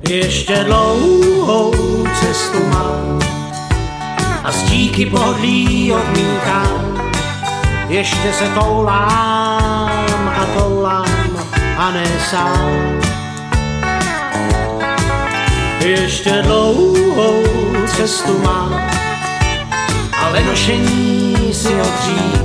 Ještě dlouhou cestu mám a stíky pohodlí odmítám. Ještě se toulám a ne sám. Ještě dlouhou cestu mám, ale nošení si odříkám.